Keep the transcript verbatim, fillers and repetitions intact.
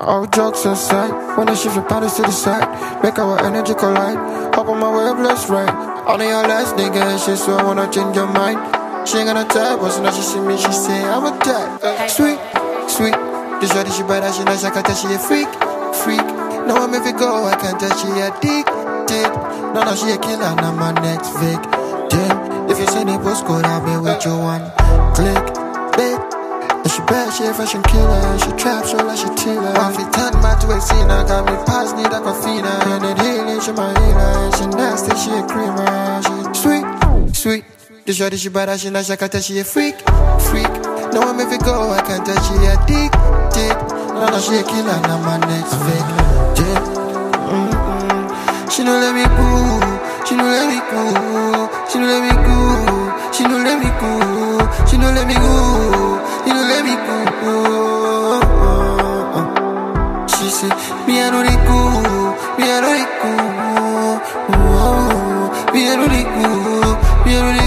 All jokes aside, wanna shift your bodies to the side, make our energy collide. Hop on my wave, let's ride. On your last nigga, shit, so I wanna change your mind. She ain't gonna type, but so now she see me, she say I'm a type. Uh, sweet, sweet. This shorty, she bad, she nice, I can tell she a freak, freak. Now I'm if it go, I can tell she addicted. No, no, she a killer, now my next victim. If you send a postcode, I'll be with you one click, babe. And she bad, she a fashion killer. She trap, so like she tiller. One fit turn back to a sinner. Got me past, need a coffee. And it healing, she my healer. She nasty, she a creamer. She sweet, sweet. This shorty, she bad, she nice, I can tell she a freak, freak. Now I'm if it go, I can tell she addicted. No, no, she a killer, now my next victim. Mm-mm. She don't let me go, she don't let me go, she don't let me go, she don't let me go, she don't let me go, she don't let me go. She said, me I know they go, me I know they go, me I know they go, me I know they